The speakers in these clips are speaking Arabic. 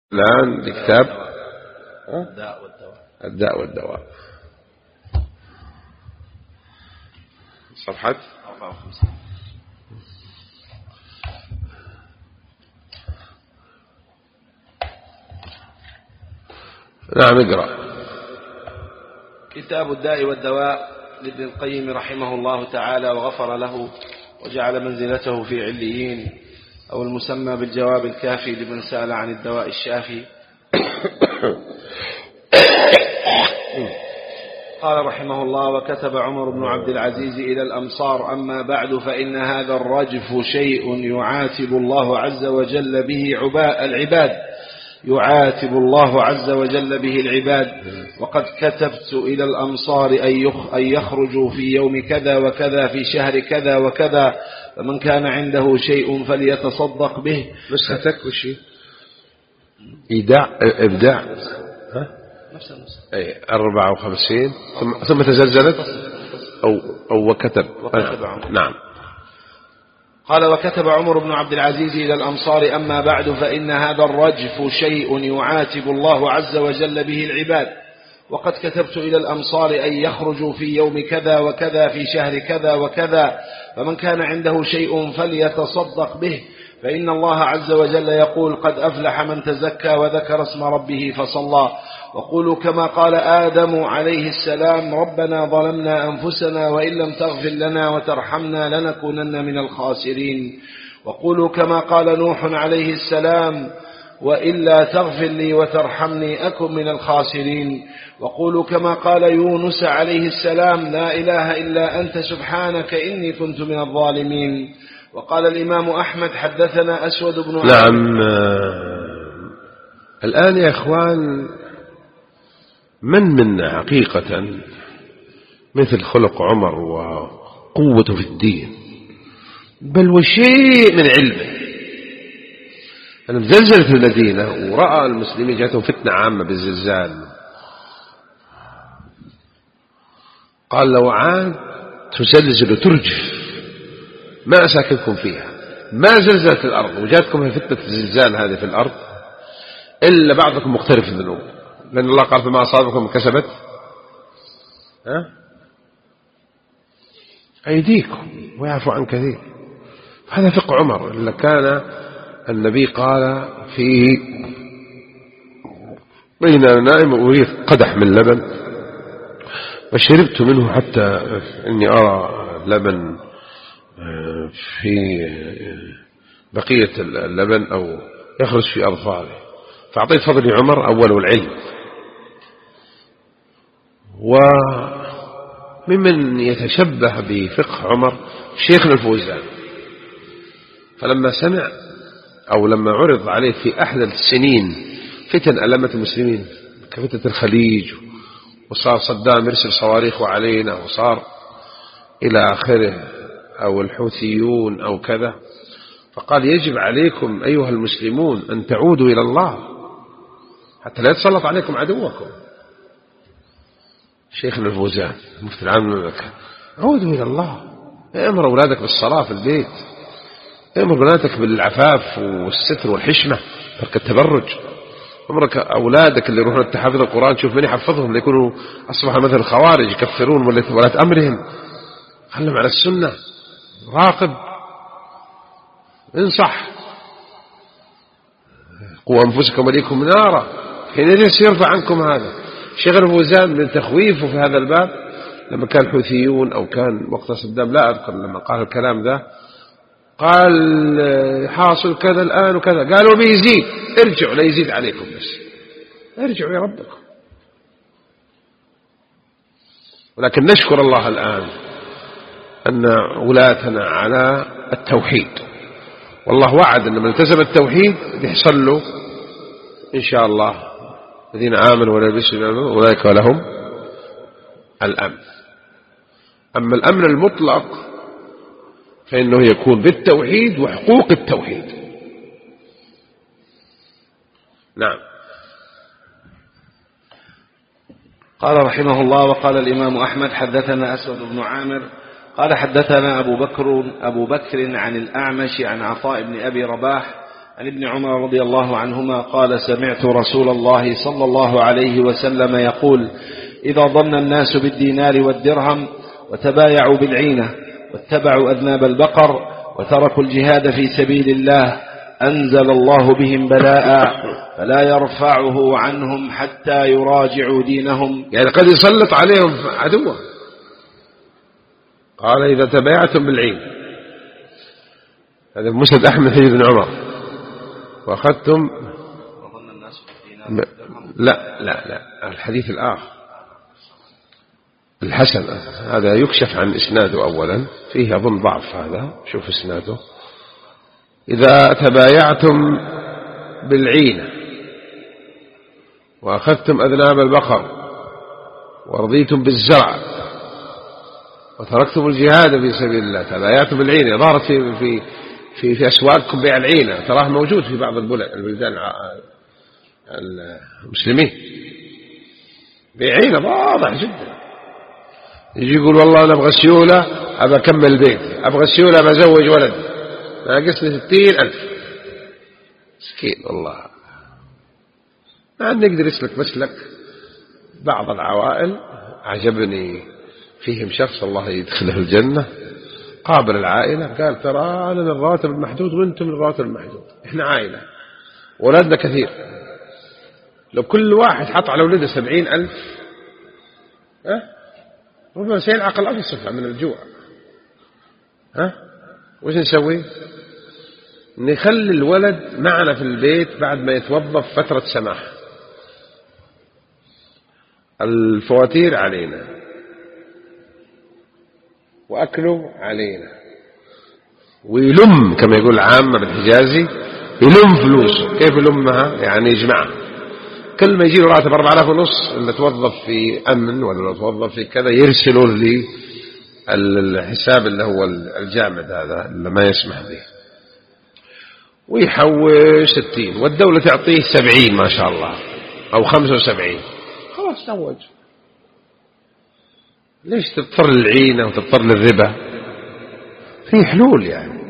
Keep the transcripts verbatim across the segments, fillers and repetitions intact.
الآن لكتاب الداء والدواء. الداء والدواء صفحة أربعة وخمسين. نعم اقرأ. كتاب الداء والدواء لابن القيم رحمه الله تعالى وغفر له وجعل منزلته في عليين، أو المسمى بالجواب الكافي لمن سأل عن الدواء الشافي. قال رحمه الله: وكتب عمر بن عبد العزيز إلى الأمصار: أما بعد فإن هذا الرجف شيء يعاتب الله عز وجل به العباد يعاتب الله عز وجل به العباد وقد كتبت إلى الأمصار أن يخرجوا في يوم كذا وكذا في شهر كذا وكذا، فمن كان عنده شيء فليتصدق به. نسختك وشي إيداع إبداع ها نفس النسخة أي أربعة وخمسين ثم, ثم تزلزلت أو أو وكتب, وكتب عمر. نعم. قال: وكتب عمر بن عبد العزيز إلى الأمصار: أما بعد فإن هذا الرجف شيء يعاتب الله عز وجل به العباد وقد كتبت إلى الأمصار أن يخرجوا في يوم كذا وكذا في شهر كذا وكذا، فمن كان عنده شيء فليتصدق به، فإن الله عز وجل يقول: قد أفلح من تزكى وذكر اسم ربه فصلى. وقولوا كما قال آدم عليه السلام: ربنا ظلمنا أنفسنا وإن لم تغفر لنا وترحمنا لنكونن من الخاسرين. وقولوا كما قال نوح عليه السلام: وإلا تغفر لي وترحمني أكن من الخاسرين. وقولوا كما قال يونس عليه السلام: لا إله إلا أنت سبحانك إني كنت من الظالمين. وقال الإمام أحمد: حدثنا أسود بن نعم. الآن يا إخوان، من منا حقيقة مثل خلق عمر وقوته في الدين، بل وشيء من علمه. أنا مزلزل في المدينة ورأى المسلمين جاءتهم فتنة عامة بالزلزال، قال: لو عاد تزلزل وترجف ما أساكنكم فيها، ما زلزلت الأرض وجاتكم فتنة الزلزال هذه في الأرض إلا بعضكم مقترف الذنوب، لأن الله قال: فما أصابكم كسبت ها أيديكم ويعفو عن كثير. هذا فقه عمر اللي كان النبي قال فيه: بين نائم أريد قدح من لبن وشربت منه حتى إني أرى لبن في بقية اللبن أو يخرج في أظفاري، فأعطيت فضل عمر أول العلم. وممن يتشبه بفقه عمر شيخنا الفوزان، فلما سمع أو لما عرض عليه في أحدث السنين فتن ألمت المسلمين كفتنة الخليج، وصار صدام يرسل صواريخ علينا، وصار إلى آخره، أو الحوثيون أو كذا، فقال: يجب عليكم أيها المسلمون أن تعودوا إلى الله حتى لا يتسلط عليكم عدوكم. شيخنا الفوزان مفتي العام المملكة: عودوا إلى الله، امر أولادك بالصلاة في البيت، امر بناتك بالعفاف والستر والحشمة، ترك التبرج، امرك أولادك اللي يروحون التحافظ القرآن شوف من يحفظهم ليكونوا أصبح مثل الخوارج يكفرون ولاة أمرهم، خلهم على السنة، راقب، انصح، قوا أنفسكم وليكم نارا حين يرفع عنكم هذا. شيخ الفوزان من تخويفه في هذا الباب لما كان الحوثيون أو كان وقت صدام، لا أذكر لما قال الكلام ذا، قال: حاصل كذا الآن وكذا، قالوا بيزيد، ارجعوا لا يزيد عليكم، بس ارجعوا يا ربكم. ولكن نشكر الله الآن أن ولاتنا على التوحيد، والله وعد أن من التزم التوحيد يحصل له إن شاء الله الذين آمنوا ولبسوا أولئك لهم الأمن. أما الأمن المطلق فإنه يكون بالتوحيد وحقوق التوحيد. نعم. قال رحمه الله: وقال الإمام أحمد: حدثنا أسود بن عامر قال حدثنا أبو بكر أبو بكر عن الأعمش عن عطاء بن أبي رباح عن ابن عمر رضي الله عنهما قال سمعت رسول الله صلى الله عليه وسلم يقول إذا ظن الناس بالدينار والدرهم وتبايعوا بالعينة واتبعوا أذناب البقر وتركوا الجهاد في سبيل الله أنزل الله بهم بلاء فلا يرفعه عنهم حتى يراجعوا دينهم. يعني قد يسلط عليهم عدوه. قال إذا تبايعتم بالعين، هذا مسند أحمد حديث ابن عمر، وأخذتم لا لا لا الحديث الآخر الحسن هذا يكشف عن إسناده أولا، فيه أظن ضعف، هذا شوف إسناده. إذا تبايعتم بالعينة وأخذتم أذناب البقر ورضيتم بالزرع وتركتم الجهاد في سبيل الله، تبايعتم بالعينة. ظهرت في في في, في أسواقكم بيع العينة، تراه موجود في بعض البلدان المسلمين، بيع عينة واضح جدا. يجي يقول والله أنا أبغى سيولة، أبغى أكمل بيت، أبغى سيولة، أبغى أزوج ولد، ناقصني ستين ألف. مسكين والله. ما نقدر يسلك مسلك بعض العوائل عجبني فيهم شخص الله يدخله الجنة، قابل العائلة قال ترى أنا للراتب المحدود وأنتم للراتب المحدود، إحنا عائلة ولادنا كثير، لو كل واحد حط على ولده سبعين ألف أه؟ ربما سيلعق الأنصفة من الجوع. ها وش نسوي؟ نخلي الولد معنا في البيت بعد ما يتوظف فترة سماح، الفواتير علينا وأكله علينا، ويلم كما يقول العامة بالحجازي، يلم فلوسه. كيف يلمها؟ يعني يجمعها. كل ما يجي له راتب أربعة آلاف ونص اللي توظف في أمن ولا توظف في كذا يرسلوا لي الحساب اللي هو الجامد هذا اللي ما يسمح به، ويحوش ستين والدولة تعطيه سبعين ما شاء الله أو خمسة وسبعين، خلاص زوج. ليش تضطر للعينة وتضطر للربا؟ في حلول يعني.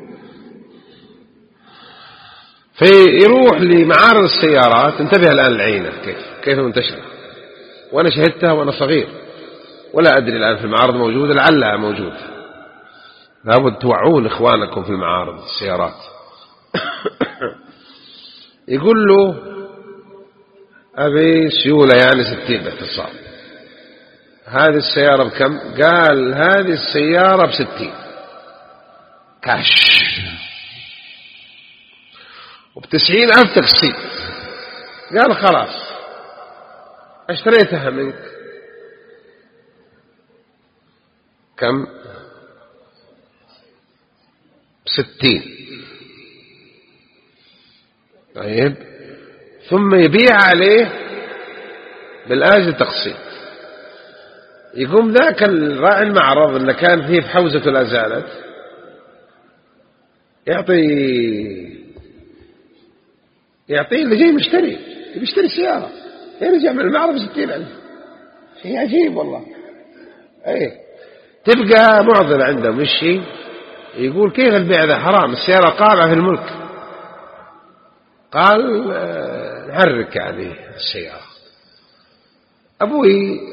فيروح لمعارض السيارات. انتبه الآن العينة كيف كيف منتشرة، وأنا شهدتها وأنا صغير، ولا أدري الآن في المعارض موجودة، لعلها موجودة. لابد توعون إخوانكم في المعارض السيارات. يقول له أبي سيولة يعني ستين باختصار، هذه السيارة بكم؟ قال هذه السيارة بستين كاش وبتسعين ألف تقسيط. قال خلاص اشتريتها منك كم؟ بستين. طيب ثم يبيع عليه بالآجل تقسيط. يقوم ذاك الراعي المعرض اللي كان فيه بحوزته لا زالت يعطي يعطيه اللي جاي مشتري، يشتري سيارة يرجع من المعرض بستين ألف. شيء عجيب والله. ايه تبقى معضلة عندهم. الشيء يقول كيف البيع ذا حرام، السيارة قابعة في الملك. قال نحرك يعني السيارة. أبوي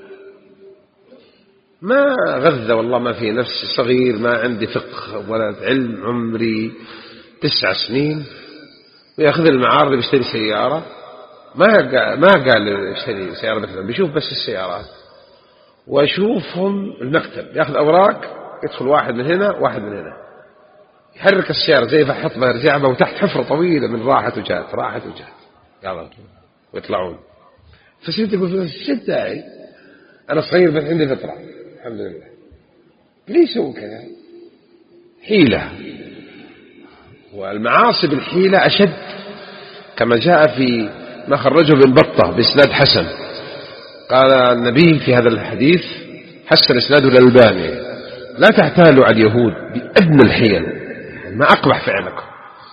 ما غذى والله، ما في نفسي، صغير ما عندي فقه ولا علم، عمري تسع سنين، ويأخذ المعارض بيشتري سيارة. ما قال ما قال يشتري سيارة مثلا، بيشوف بس السيارات وأشوفهم المكتب، يأخذ أوراق، يدخل واحد من هنا واحد من هنا، يحرك السيارة زي فحط بها رجعبة، وتحت حفرة طويلة من راحت وجات راحت وجات، يلا ويطلعون. فسنت يقول شد داعي، أنا صغير بس عندي فطرة الحمد لله. ليش يسوون كذا؟ حيلة، والمعاصي بالحيلة أشد، كما جاء في ما خرجه ابن بطة بإسناد حسن. قال النبي في هذا الحديث حسن إسناده الألباني: لا تحتالوا على اليهود بأدنى الحيل، ما أقبح فعلكم.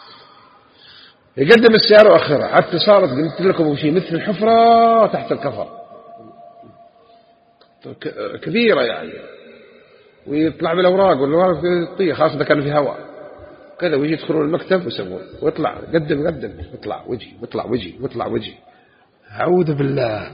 يقدم السيارة وأخرها حتى صارت قلت لكم شيء مثل الحفرة تحت الكفر كبيرة يعني، ويطلع بالأوراق والأوراق تطير، خاصة إذا كان في هواء. كذا، ويجي يدخلون المكتب ويسوون ويطلع قدم قدم ويطلع وجي ويطلع وجي ويطلع وجي. أعوذ بالله،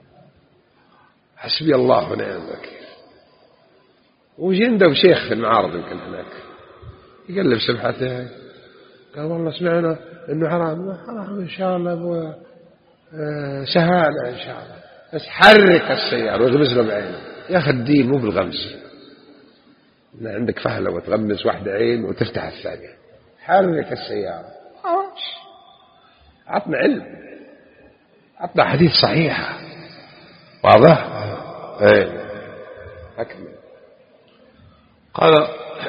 حسبي الله ونعم الوكيل. ويجي عنده شيخ في المعارض يمكن هناك يقلب سبحته، قال والله سمعنا إنه حرام. حرام إن شاء الله أبو شهادة إن شاء الله، بس حرك السيارة ويغمز له بعينه. يا أخي الدين مو بالغمز، عندك فهلة وتغمز واحدة عين وتفتح الثانية. حرك السيارة، عطنا علم، عطنا حديث صحيحة واضح. ايه أكمل. قال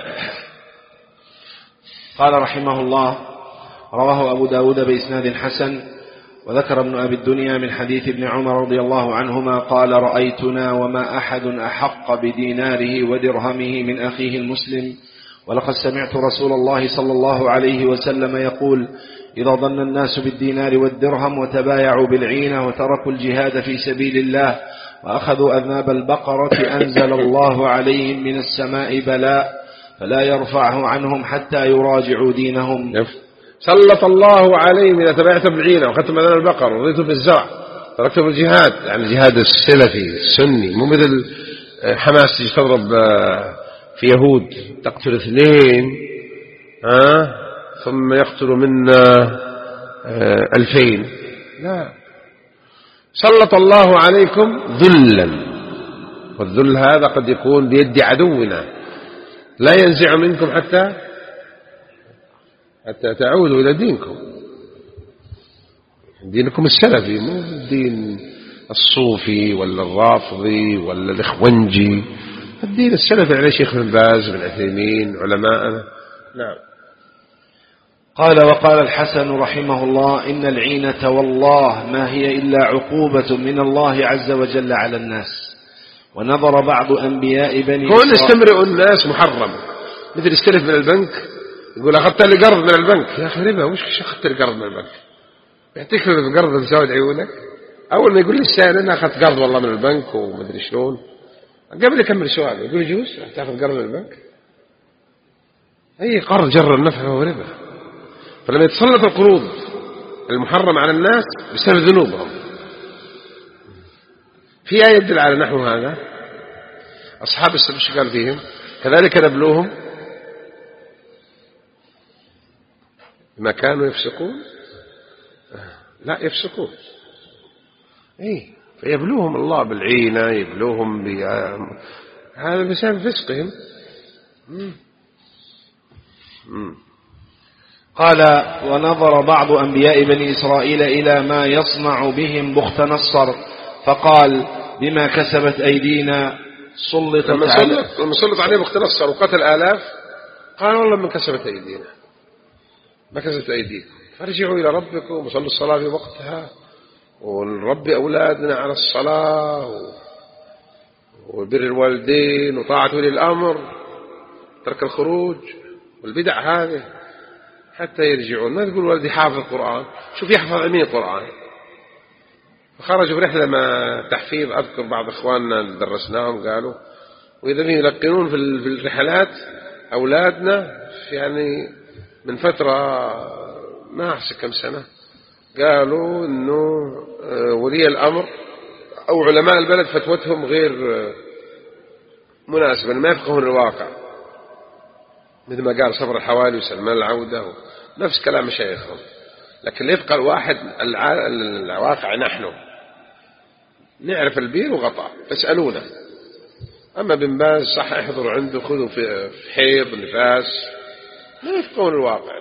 قال رحمه الله: رواه أبو داود بإسناد حسن. وذكر ابن أبي الدنيا من حديث ابن عمر رضي الله عنهما قال: رأيتنا وما أحد أحق بديناره ودرهمه من أخيه المسلم، ولقد سمعت رسول الله صلى الله عليه وسلم يقول: إذا ظن الناس بالدينار والدرهم وتبايعوا بالعينة وتركوا الجهاد في سبيل الله وأخذوا أذناب البقرة أنزل الله عليهم من السماء بلاء فلا يرفعه عنهم حتى يراجعوا دينهم. سلط الله عليهم إذا تبعت بالعينة وختم أذناب البقر ورضيتم بالزرع تركتم الجهاد، يعني الجهاد السلفي السني، مو مثل حماس تجي تضرب في يهود تقتل اثنين ها ثم يقتل منا ألفين. لا، سلط الله عليكم ذلا، والذل هذا قد يكون بيد عدونا لا ينزع منكم حتى حتى تعودوا إلى دينكم، دينكم السلفي، مو الدين الصوفي ولا الرافضي ولا الإخوانجي، الدين السلفي عليه شيخ بن باز بن عثيمين علماءنا. نعم. قال: وقال الحسن رحمه الله: إن العينة والله ما هي إلا عقوبة من الله عز وجل على الناس. ونظر بعض أنبياء بني كون يستمرئ الناس محرم، مثل يستلف من البنك يقول أخذت لي قرض من البنك. يا أخي ربا، وش أخذت لي قرض من البنك؟ يعطيك القرض بسواد عيونك. أول ما يقول لي السائل أنا أخذت قرض والله من البنك ومدري شلون، قبل يكمل سؤال يقول يجوز تأخذ قرض من البنك؟ أي قرض جر النفع فهو ربا. فلما يتسلط القروض المحرم على الناس بسبب ذنوبهم، في آية يدل على نحو هذا. أصحاب السبت ايش قال فيهم؟ كذلك نبلوهم بما كانوا يفسقون. لا يفسقون، اي فيبلوهم الله بالعينة، يبلوهم ب هذا بسبب فسقهم. مم. مم. قال: ونظر بعض أنبياء بني إسرائيل إلى ما يصنع بهم بخت نصر فقال: بما كسبت أيدينا سلطت على لما سلط عليه بخت نصر وقتل آلاف قال: والله من كسبت أيدينا، ما كسبت أيديكم، فارجعوا إلى ربكم وصلوا الصلاة في وقتها ونربي أولادنا على الصلاة وبر الوالدين وطاعة ولي الأمر، ترك الخروج والبدع هذه حتى يرجعون. ما تقول ولدي حافظ القرآن، شوف يحفظ عمين القرآن. فخرجوا برحلة ما تحفيظ، أذكر بعض إخواننا درسناهم قالوا وإذا بهم يلقنون في الرحلات أولادنا، يعني من فترة ما أحسن كم سنة، قالوا إنه ولي الأمر أو علماء البلد فتوتهم غير مناسبة، ما يفقهون الواقع، مثل ما قال صبر الحوالي وسلمان العودة نفس كلام مشايخهم. لكن يبقى الواحد الواقع نحن نعرف البير وغطاء، اسألونا. أما بن باز صح يحضر عنده خذوا في حيض نفاس، ما يفقهون الواقع،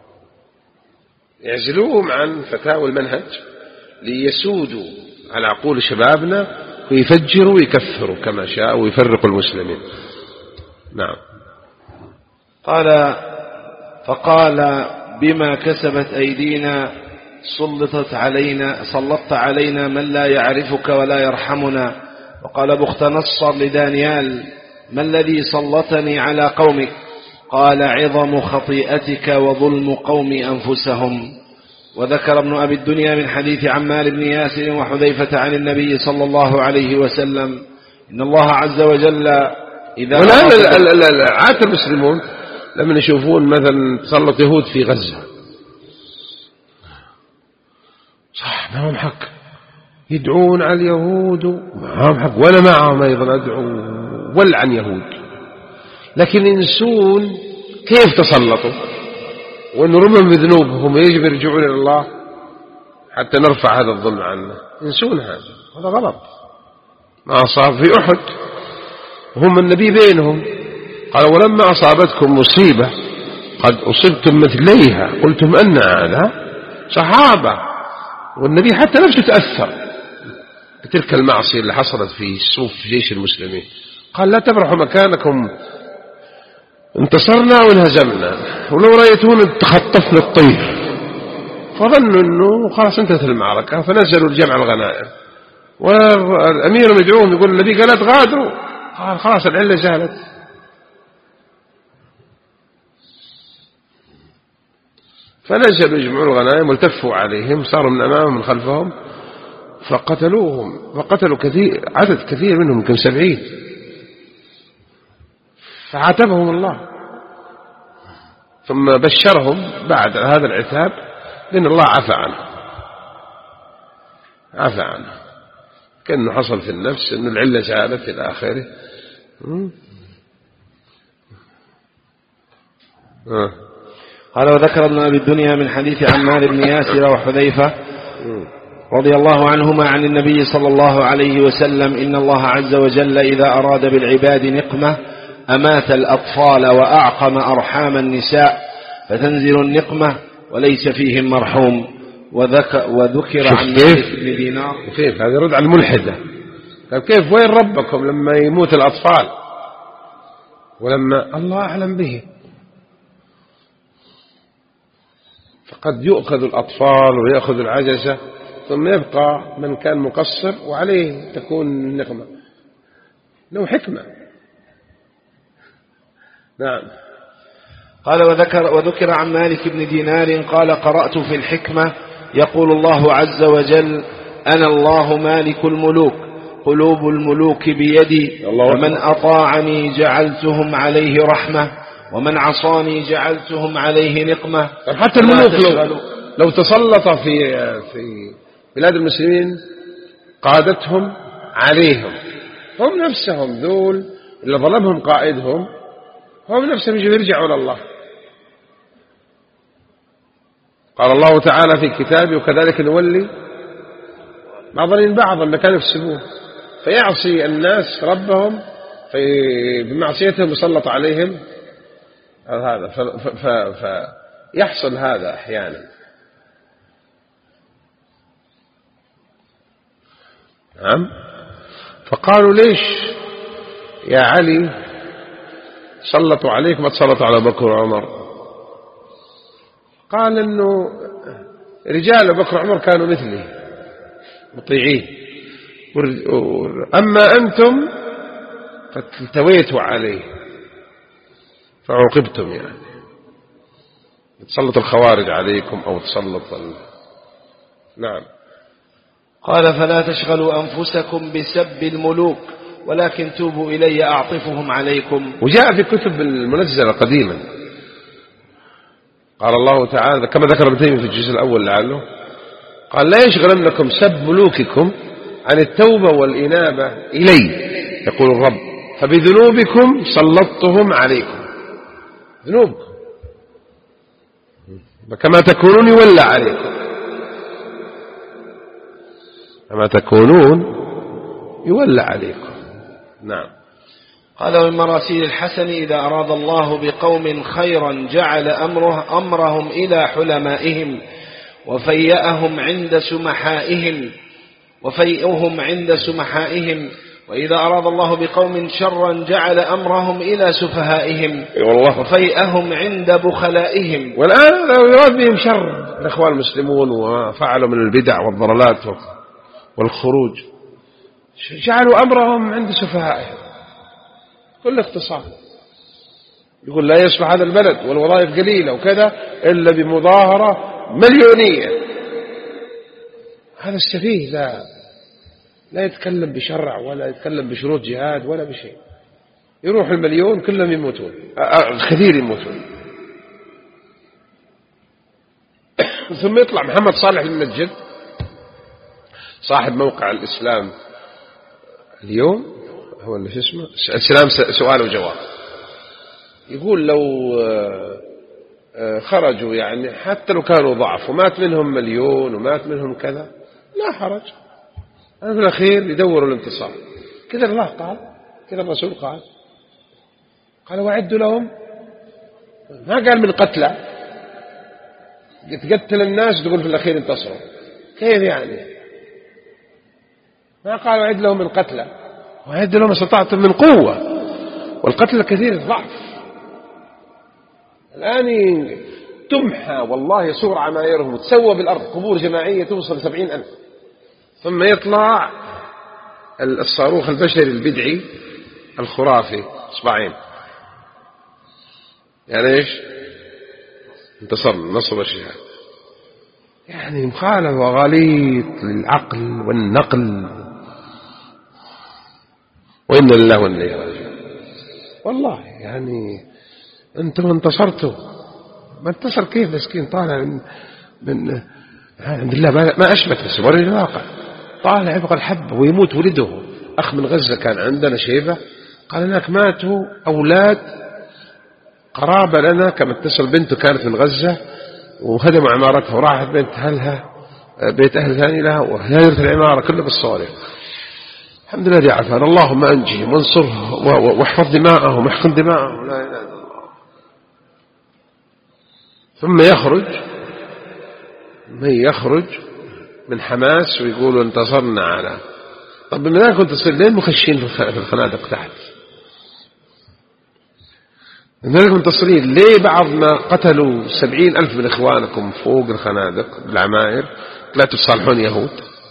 يعزلوهم عن فتاوى المنهج ليسودوا على عقول شبابنا ويفجروا ويكفروا كما شاء ويفرقوا المسلمين. نعم. قال: فقال: بما كسبت أيدينا سلطت علينا سلطت علينا من لا يعرفك ولا يرحمنا. وقال بخت نصر لدانيال: ما الذي سلطني على قومك؟ قال: عظم خطيئتك وظلم قوم أنفسهم. وذكر ابن أبي الدنيا من حديث عمار بن ياسر وحذيفة عن النبي صلى الله عليه وسلم: إن الله عز وجل إذا ولا عاد المسلمون لما يشوفون مثلا تسلط يهود في غزة، صح معهم حق يدعون على اليهود معهم حق، ولا معهم أيضا أدعو ولا عن يهود، لكن ينسون كيف تسلطوا وأن رمم بذنوبهم يجب يرجعون إلى الله حتى نرفع هذا الظلم عنا. ينسون هذا، هذا غلط. ما أصاب في أحد وهم النبي بينهم قال ولما أصابتكم مصيبة قد أصبتم مثليها قلتم أن هذا صحابة، والنبي حتى نفسه تأثر بتلك المعصية اللي حصلت في صفوف جيش المسلمين، قال لا تبرحوا مكانكم انتصرنا وانهزمنا ولو رأيتون تخطفنا الطير، فظنوا أنه خلاص انتهت المعركة فنزلوا الجمع الغنائم، والأمير مدعوهم يقول النبي قال لا تغادروا، قال خلاص العلة زالت. فنزلوا يجمعوا الغنائم والتفوا عليهم، صاروا من أمامهم من خلفهم فقتلوهم، وقتلوا كثير عدد كثير منهم يمكن سبعين، فعاتبهم الله ثم بشرهم بعد هذا العتاب بأن الله عفى عنه عفى عنه كأنه حصل في النفس أن العلة زالت إلى آخره. آه. قال وذكر ابن أبي الدنيا من حديث عمار بن ياسر وحذيفة رضي الله عنهما عن النبي صلى الله عليه وسلم إن الله عز وجل إذا أراد بالعباد نقمة أمات الأطفال وأعقم أرحام النساء فتنزل النقمة وليس فيهم مرحوم. وذكر, وذكر عن مالك بن دينار. كيف هذا يرد على الملحدة؟ قال كيف وين ربكم لما يموت الأطفال ولما الله أعلم به؟ فقد يؤخذ الأطفال ويأخذ العجزة ثم يبقى من كان مقصر وعليه تكون النقمة، له حكمة. نعم. قال وذكر, وذكر عن مالك بن دينار قال قرأت في الحكمة يقول الله عز وجل أنا الله مالك الملوك قلوب الملوك بيدي ومن أطاعني جعلتهم عليه رحمة ومن عصاني جعلتهم عليه نقمة. حتى الملوك لو, لو تسلط في في بلاد المسلمين قادتهم عليهم، هم نفسهم ذول اللي ظلمهم قائدهم هم نفسهم يجب يرجعوا إلى الله. قال الله تعالى في كتابه وكذلك نولي بعضهم بعضا ما كانوا يكسبون، فيعصي الناس ربهم في بمعصيتهم يسلط عليهم هذا، فيحصل هذا أحيانا. نعم. فقالوا ليش يا علي سلطوا عليك ما تسلطوا على بكر وعمر؟ قال إنه رجال بكر وعمر كانوا مثلي مطيعين، أما أنتم فالتويتوا عليه فعوقبتم، يعني تسلط الخوارج عليكم أو تسلط ال... نعم. قال فلا تشغلوا أنفسكم بسب الملوك ولكن توبوا إلي أعطفهم عليكم. وجاء في كتب المنزلة قديما قال الله تعالى كما ذكر ابن تيمية في الجزء الأول لعله قال لا يشغلنكم سب ملوككم عن التوبة والإنابة إلي يقول الرب فبذنوبكم سلطتهم عليكم، ذنوبكم كما تكونون يولى عليكم، كما تكونون يولى عليكم. نعم. قال ومن مراسيل الحسن إذا أراد الله بقوم خيرا جعل أمره أمرهم إلى حلمائهم وفيئهم عند سمحائهم وفيئهم عند سمحائهم، وإذا أراد الله بقوم شرا جعل أمرهم إلى سفهائهم وفيئهم عند بخلائهم. والآن لو يراد بهم شر الأخوان المسلمون وفعلوا من البدع والضلالات والخروج جعلوا أمرهم عند سفهائهم، كل اختصار يقول لا يصلح هذا البلد والوظائف قليلة وكذا إلا بمظاهرة مليونية. هذا السفيه لا لا يتكلم بشرع ولا يتكلم بشروط جهاد ولا بشيء، يروح المليون كلهم يموتون، الكثير يموتون. ثم يطلع محمد صالح المنجد صاحب موقع الإسلام اليوم، هو اللي شو اسمه الإسلام سؤال وجواب، يقول لو خرجوا يعني حتى لو كانوا ضعف ومات منهم مليون ومات منهم كذا لا حرج، أنا في الأخير يدوروا الانتصار. كذا الله قال، كذا الرسول قال، قال وأعدوا لهم، ما قال من قتلى تقتل الناس تقول في الأخير انتصروا، كيف يعني؟ ما قال وأعد لهم من قتلى، وأعد لهم استطعتم من قوة، والقتل كثير الضعف. الآن تمحى والله صور عمايرهم وتسوى بالأرض قبور جماعية توصل سبعين ألف، ثم يطلع الصاروخ البشري البدعي الخرافي إصبعين، يعني إيش؟ انتصرنا نصر الشهاد، يعني مخالفة وغليط للعقل والنقل، وإن الله وإنا إليه راجعون. والله يعني أنتم انتصرتوا، ما انتصر كيف؟ مسكين طالع من من عند الله ما أشمت، بس وري الواقع، طالع يبغى الحب ويموت ولده. أخ من غزة كان عندنا شيبة، قال هناك ماتوا أولاد قرابة لنا، كما اتصل بنته كانت من غزة وهدموا عمارتها وراحت بيت أهلها، بيت أهل ثاني لها، وهدمت العمارة كلها بالصواريخ. الحمد لله عافانا، اللهم أنجهم وانصرهم واحفظ دماءهم واحقن دماءهم، لا إله إلا الله. ثم يخرج من يخرج من حماس ويقولوا انتصرنا على، طب بما كنت تصير لين مخشين في الخنادق تحت؟ لذلك منتصرين ليه؟ بعض ما قتلوا سبعين ألف من إخوانكم فوق الخنادق بالعماير طلعتوا تصالحون يهود؟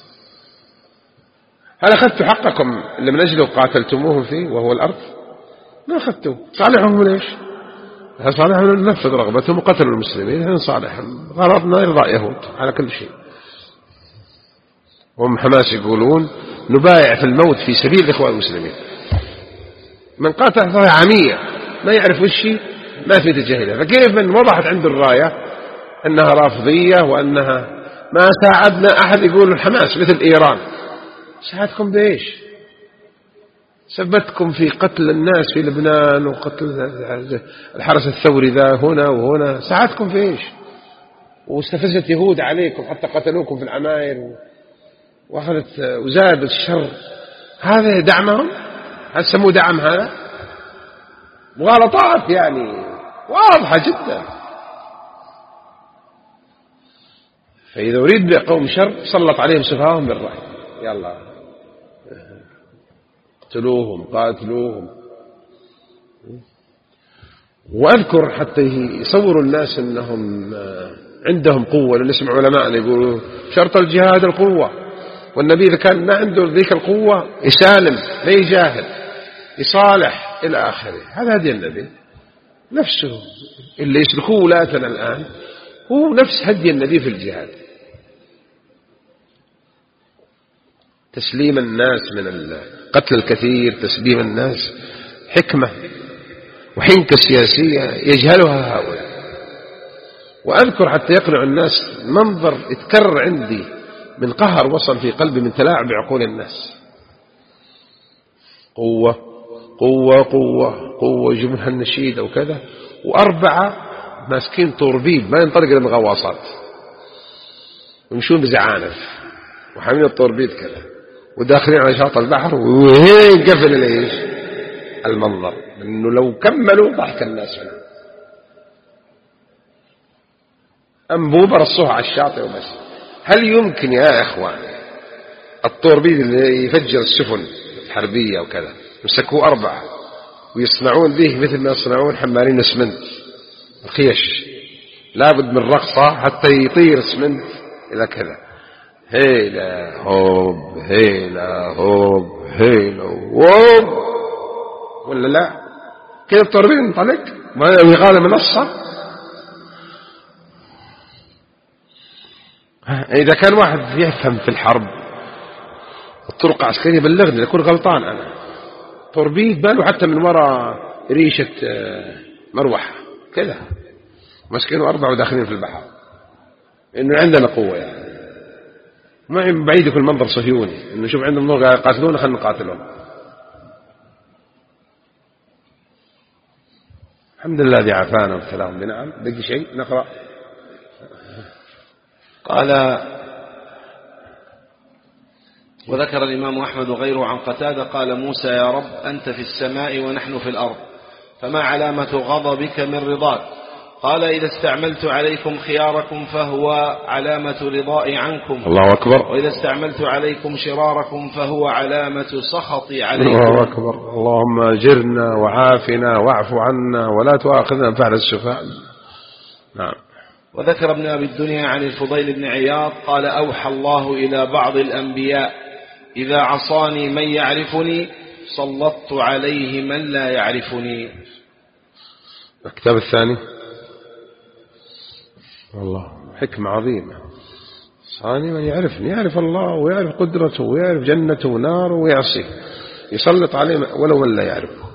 هل أخذتوا حقكم اللي من أجله قاتلتموهم فيه وهو الأرض؟ ما أخذتوا. صالحهم ليش؟ صالحهم ننفذ رغبتهم وقتلوا المسلمين، هل صالحهم غرضنا إرضاء يهود على كل شيء. وهم حماس يقولون نبايع في الموت في سبيل الإخوان المسلمين. من قاتل فهي عمية ما يعرف وشي ما في تجاهلها، فكيف من وضحت عنده الراية أنها رافضية وأنها ما ساعدنا أحد يقول الحماس مثل إيران، ساعدكم بإيش؟ ثبتكم في قتل الناس في لبنان وقتل الحرس الثوري ذا هنا وهنا، ساعدكم في إيش؟ واستفزت يهود عليكم حتى قتلوكم في العماير وأخذت وزاد الشر، هذا دعمهم؟ هل سموه دعم؟ هذا مغالطات يعني واضحة جدا. فإذا أريد بقوم شر سلط عليهم سفهاهم بالرأي، يلا اقتلوهم قاتلوهم. وأذكر حتى يصوروا الناس أنهم عندهم قوة، لأن نسمع علماء يقولوا شرط الجهاد القوة، والنبي إذا كان ما عنده ذيك القوة يسالم لا يجاهد يصالح إلى آخره. هذا هدي النبي نفسه اللي يسلكوه ولاتنا الآن، هو نفس هدي النبي في الجهاد، تسليم الناس من القتل الكثير، تسليم الناس، حكمة وحنكة سياسية يجهلها هؤلاء. وأذكر حتى يقنع الناس منظر يتكرر عندي من قهر وصل في قلبي من تلاعب بعقول الناس، قوة قوة قوة قوة يجيبونها النشيد أو كذا، وأربعة ماسكين طوربيد ما ينطلق إلى الغواصات ويمشون بزعانف وحاملين الطوربيد كذا وداخلين على شاطئ البحر، وهين قفل ليش المنظر، إنه لو كملوا ضحك الناس هنا. أنبوبة رصوها على الشاطئ وبس. هل يمكن يا إخواني الطوربيد اللي يفجر السفن الحربية وكذا يمسكوه أربعة ويصنعون به مثل ما يصنعون حمالين اسمنت الخيش، لابد من رقصة حتى يطير اسمنت إلى كذا، هيلا هوب هيلا هوب هيلا هوب، ولا لا كذا الطوربيد ينطلق ويغادر منصة. إذا كان واحد يفهم في الحرب الطرق العسكرية بلغني، أكون غلطان أنا. توربيد باله حتى من وراء ريشة مروحة كذا، مسكينه أربعة وداخلين في البحر، إنه عندنا قوة يعني. ما بعيد يكون منظر صهيوني إنه شوف عندهم نور قاتلون خلنا نقاتلهم. الحمد لله الذي عافانا وابتلاهم بنعم. بقي شيء نقرأ. قال وذكر الإمام أحمد وغيره عن قتادة قال موسى يا رب أنت في السماء ونحن في الأرض فما علامة غضبك من رضاك؟ قال إذا استعملت عليكم خياركم فهو علامة رضائي عنكم. الله أكبر. وإذا استعملت عليكم شراركم فهو علامة سخطي عليكم. الله أكبر. اللهم أجرنا وعافنا واعف عنا ولا تؤاخذنا بفعل السفهاء. نعم. وذكر ابن أبي الدنيا عن الفضيل بن عياض قال أوحى الله إلى بعض الأنبياء إذا عصاني من يعرفني سلطت عليه من لا يعرفني. الكتاب الثاني والله حكمة عظيمة. صاني من يعرفني، يعرف الله ويعرف قدرته ويعرف جنته وناره ويعصيه، يسلط عليه ولو من لا يعرفه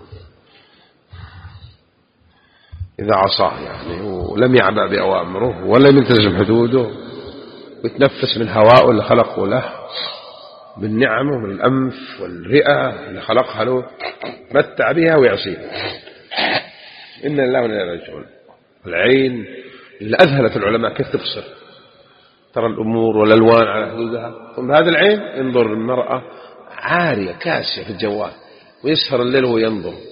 إذا عصاه يعني ولم يعبأ بأوامره ولم يلتزم حدوده ويتنفس من هواء اللي خلقه له، من نعمه من الأنف والرئة اللي خلقها له، متع بها ويعصيه. إن الله وإنا إليه راجعون. العين اللي أذهلت العلماء كيف تبصر، ترى الأمور والألوان على حدودها. ثم هذا العين ينظر المرأة عارية كاسية في الجوال ويسهر الليل وينظر